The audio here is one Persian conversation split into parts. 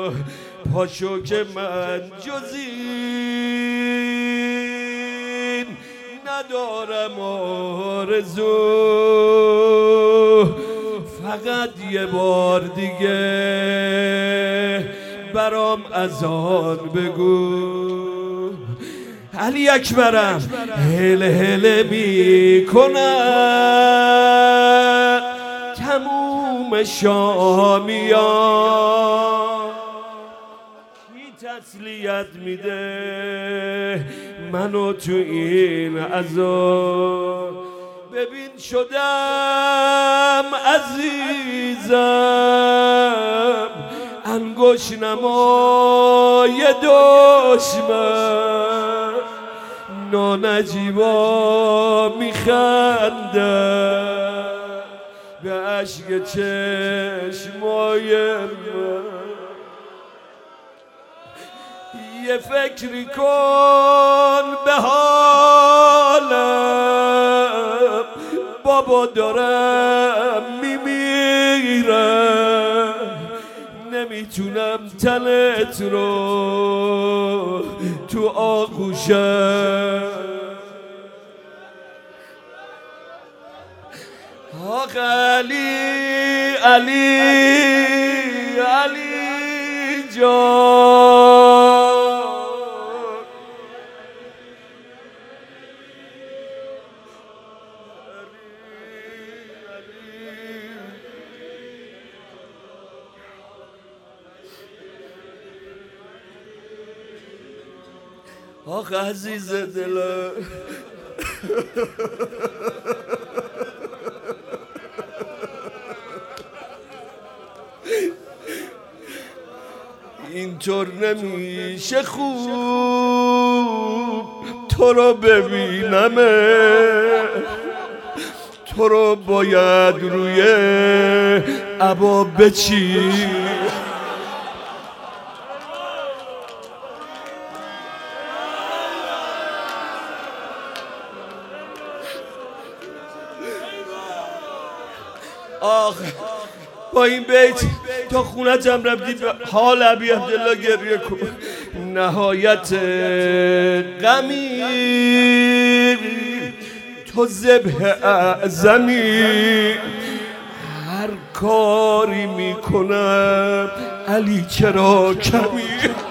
پاشو که من جزین ندارم آرزو، فقط یه بار دیگه برام اذان بگو. علی اکبرم هله هله میکنم تموم شامیان، کی تسلیت میده منو تو این عذاب؟ ببین شدم عزیزم انگوش نمای دشمن، نانجیبا میخندم به عشق چشمای من. یه فکری کن به حالم بابا، دارم میمیرم، نمیتونم تنت رو تو آغوشم. آخ علی علی علی جان، آخ عزیز دلم اینطور نمیشه خوب تو رو ببینمه، تو رو باید روی عبا بچی. آخ با این بیت تا خونتم رفتی به حال ابی عبدالله گریه کن. نهایت غمی تو ذبح اعظمی، هر کاری میکنم علی چرا کمی.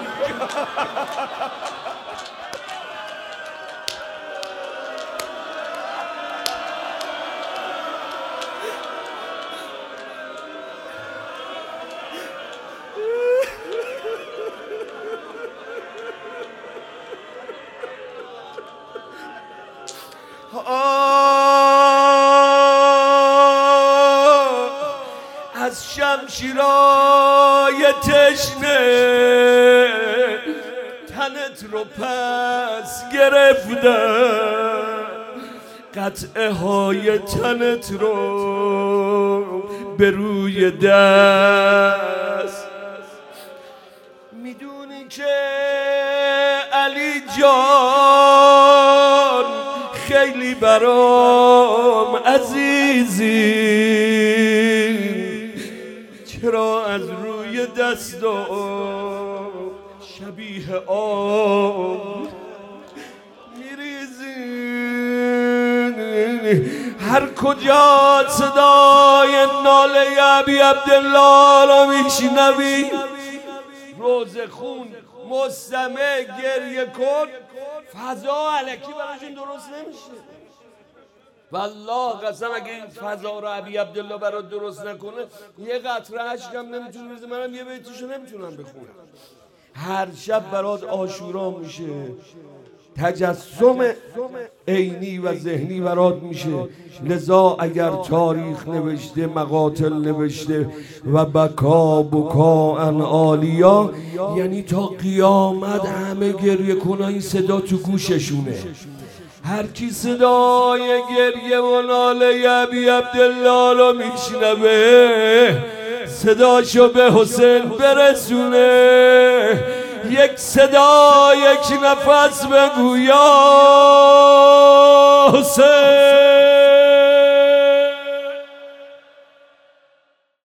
از شمشیرای تشنه تنت رو پس گرفتم، قطعه های تنت رو به روی دست. میدونی که علی جان خیلی برام عزیزی، چرا از روی دستام شبیه آب میریزی؟ هر کجا صدای ناله ابی عبدالله رو میشنوی روز خون مستمع گریه کن، فضا علکی براشون درست نمیشه. والله قسم اگه این فضا رو ابی عبدالله برات درست نکنه یه قطره اشکم نمیتونه بریزه. منم یه بیتشو نمیتونم بخونم. هر شب برات عاشورا میشه، تجسم عینی و ذهنی برات میشه. لذا اگر تاریخ نوشته، مقاتل نوشته و بکا عالیا، یعنی تا قیامت همه گریه کنن، این صدا تو گوششونه. هر کی صدای گریه و ناله ابی عبدالله رو میشنوه صداشو به حسین برسونه. یک صدا، یک نفس بگو یا حسین.